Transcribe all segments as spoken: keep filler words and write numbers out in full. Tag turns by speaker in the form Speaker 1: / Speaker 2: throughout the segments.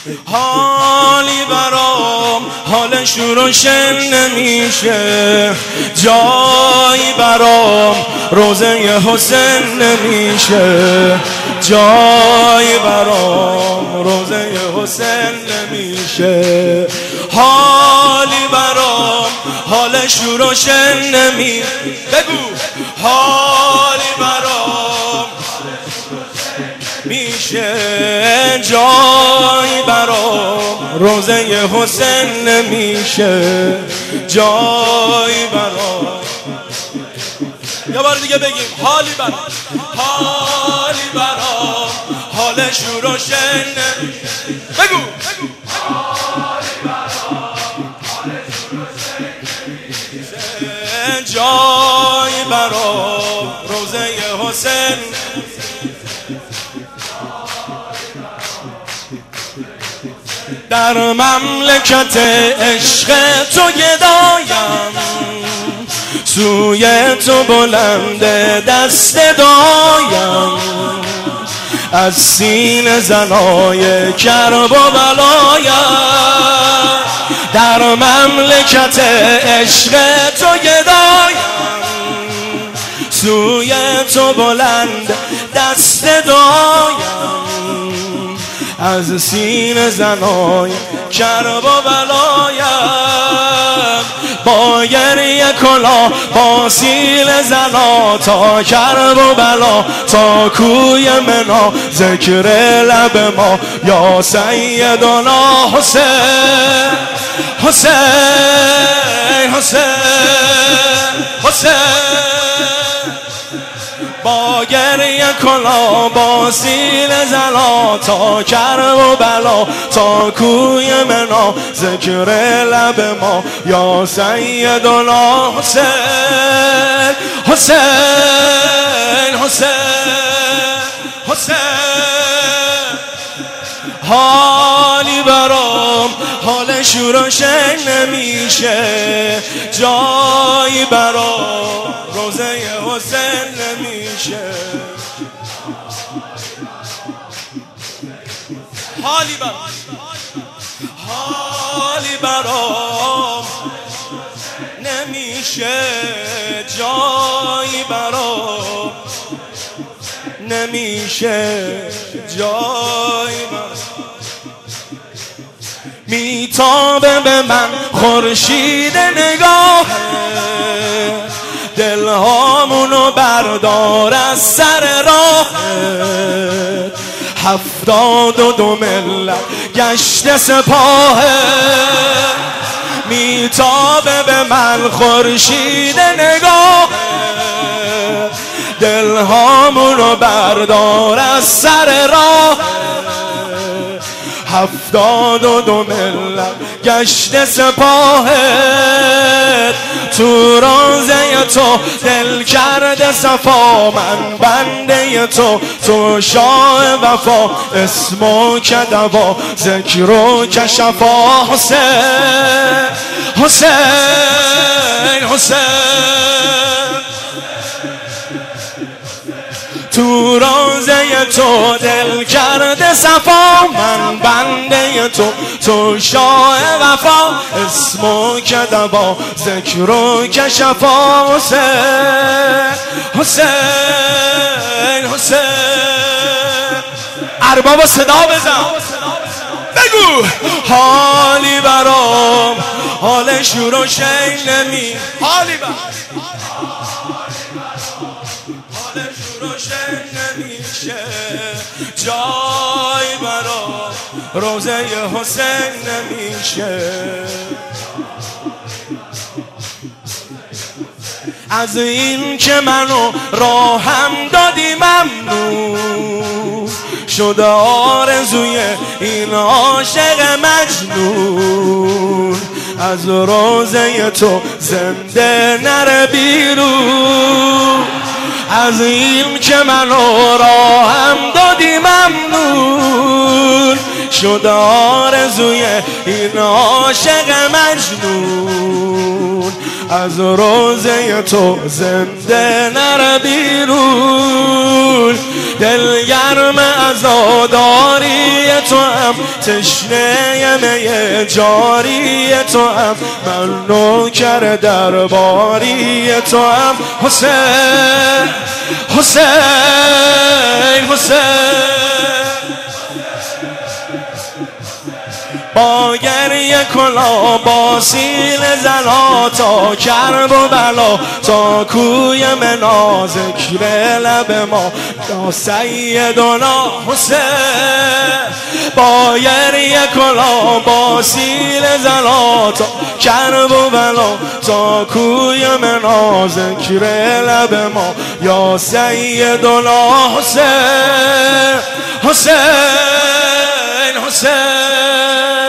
Speaker 1: حالی برام حالش روشن نمیشه، جایی برام روزه حسین نمیشه، جایی برام روزه حسین نمیشه. حالی برام حالش روشن نمی بگو حالی برام میشه، جایی برام روزه حسین نمیشه، جایی برام. یه بار دیگه بگیم حالی برام، حالی برام حالش روشن نمیشه. بگو حالی برام حالش روشن نمیشه، جایی برام روزه حسین. در مملکت عشق تو گدایم، سوی تو بلند دست دایم، از سینه زنای کرب و بلایم. در مملکت عشق تو گدایم، سوی تو بلند دست دایم، از سینه زنای کرب و بلایم. با گریه کلا با سیل زنا، تا کرب و بلا تا کوی منا، ذکر لب ما یا سیدنا حسین حسین حسین حسین. با گریه کلا با سیل زنا، تا کرب و بلا تا کوی منا، ذکر لب ما یا سیدنا حسین حسین حسین حسین. حالی برام حالش روشن نمیشه، جایی برام روزه حسین نمیشه. حالی برام حالی برام نمیشه، جایی برام نمیشه، جایی برام. میتابه به من خورشید نگاه، دلهامونو بردار از سر راه. هفتاد و دو ملت گشت سپاه، میتابه به من خورشید نگاه، دلهامونو بردار از سر راه. هفتاد و دو ملت گشت سپاهت، تو روزه تو دل کرده صفا. من بنده تو تو شاه وفا، اسمو که دوا ذکرو که شفا. حسین حسین حسین. تو روزه تو دل کرده صفا، من بنده تو تو شاه وفا، اسمو که دوا ذکرو که شفا. حسین حسین حسین. ارباب صدا بزن بگو حالی برام حالش روشن نمی. حالی برام حالش روشن نمیشه، جای برام روزه حسین نمیشه. از این که منو راهم دادی ممنون، شده آرزوی این عاشق مجنون. از روزه تو زنده نره بیرون، از این که منو راهم دادی ممنون. شده آرزوی این عاشق مجنون، از روزه تو زنده نره بیرون. دل گرم عزاداری تو هم، تشنه می جاری تو هم، من نوکر درباری تو هم. حسین حسین حسین با گریه کلا با سیل زنا تا کرب و بلا تا کوی منا ذکر لب ما یا سیدنا حسین. با گریه کلا با سیل زنا تا کرب و بلا تا کوی منا ذکر لب ما یا سیدنا حسین حسین حسین.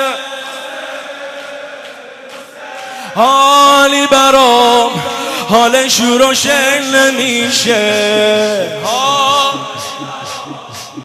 Speaker 1: حالی برام حال شور و شن نمیشه.